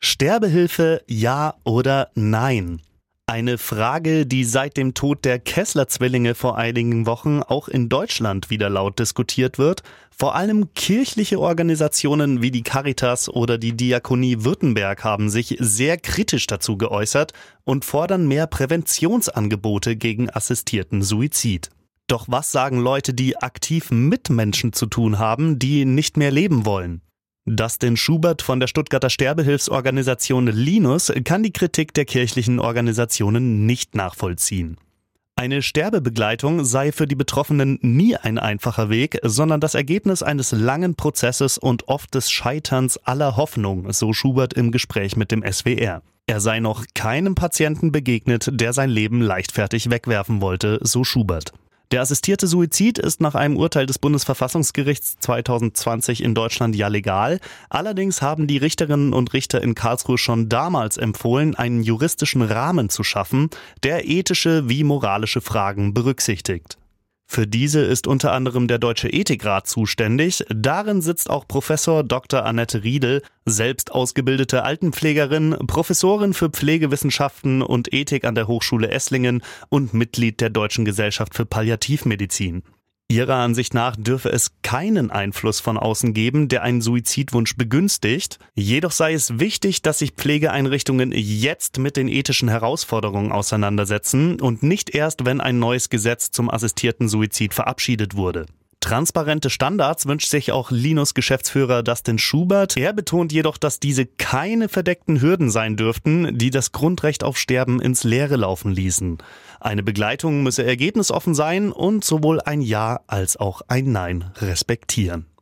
Sterbehilfe, ja oder nein? Eine Frage, die seit dem Tod der Kessler-Zwillinge vor einigen Wochen auch in Deutschland wieder laut diskutiert wird. Vor allem kirchliche Organisationen wie die Caritas oder die Diakonie Württemberg haben sich sehr kritisch dazu geäußert und fordern mehr Präventionsangebote gegen assistierten Suizid. Doch was sagen Leute, die aktiv mit Menschen zu tun haben, die nicht mehr leben wollen? Dustin Schubert von der Stuttgarter Sterbehilfsorganisation Linus kann die Kritik der kirchlichen Organisationen nicht nachvollziehen. Eine Sterbebegleitung sei für die Betroffenen nie ein einfacher Weg, sondern das Ergebnis eines langen Prozesses und oft des Scheiterns aller Hoffnung, so Schubert im Gespräch mit dem SWR. Er sei noch keinem Patienten begegnet, der sein Leben leichtfertig wegwerfen wollte, so Schubert. Der assistierte Suizid ist nach einem Urteil des Bundesverfassungsgerichts 2020 in Deutschland ja legal. Allerdings haben die Richterinnen und Richter in Karlsruhe schon damals empfohlen, einen juristischen Rahmen zu schaffen, der ethische wie moralische Fragen berücksichtigt. Für diese ist unter anderem der Deutsche Ethikrat zuständig. Darin sitzt auch Professor Dr. Annette Riedel, selbst ausgebildete Altenpflegerin, Professorin für Pflegewissenschaften und Ethik an der Hochschule Esslingen und Mitglied der Deutschen Gesellschaft für Palliativmedizin. Ihrer Ansicht nach dürfe es keinen Einfluss von außen geben, der einen Suizidwunsch begünstigt. Jedoch sei es wichtig, dass sich Pflegeeinrichtungen jetzt mit den ethischen Herausforderungen auseinandersetzen und nicht erst, wenn ein neues Gesetz zum assistierten Suizid verabschiedet wurde. Transparente Standards wünscht sich auch Linus-Geschäftsführer Dustin Schubert. Er betont jedoch, dass diese keine verdeckten Hürden sein dürften, die das Grundrecht auf Sterben ins Leere laufen ließen. Eine Begleitung müsse ergebnisoffen sein und sowohl ein Ja als auch ein Nein respektieren.